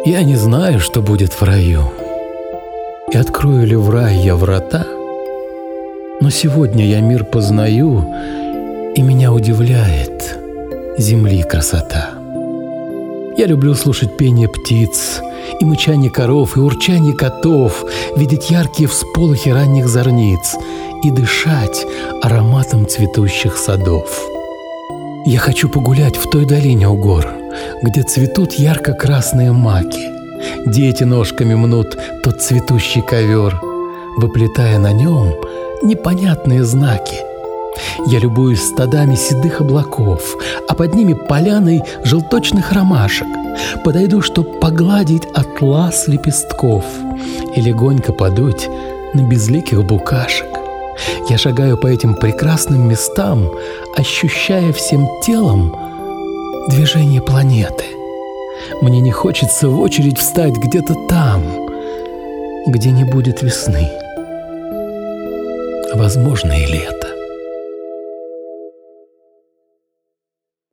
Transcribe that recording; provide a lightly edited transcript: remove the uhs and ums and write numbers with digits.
Я не знаю, что будет в раю, и открою ли в рай я врата, но сегодня я мир познаю, и меня удивляет земли красота. Я люблю слушать пение птиц, и мычание коров, и урчание котов, видеть яркие всполохи ранних зорниц и дышать ароматом цветущих садов. Я хочу погулять в той долине у гор, где цветут ярко-красные маки. Дети ножками мнут тот цветущий ковер, выплетая на нем непонятные знаки. Я любуюсь стадами седых облаков, а под ними поляной желточных ромашек. Подойду, чтоб погладить атлас лепестков и легонько подуть на безликих букашек. Я шагаю по этим прекрасным местам, ощущая всем телом движение планеты. Мне не хочется в очередь встать где-то там, где не будет весны, возможно, и лета.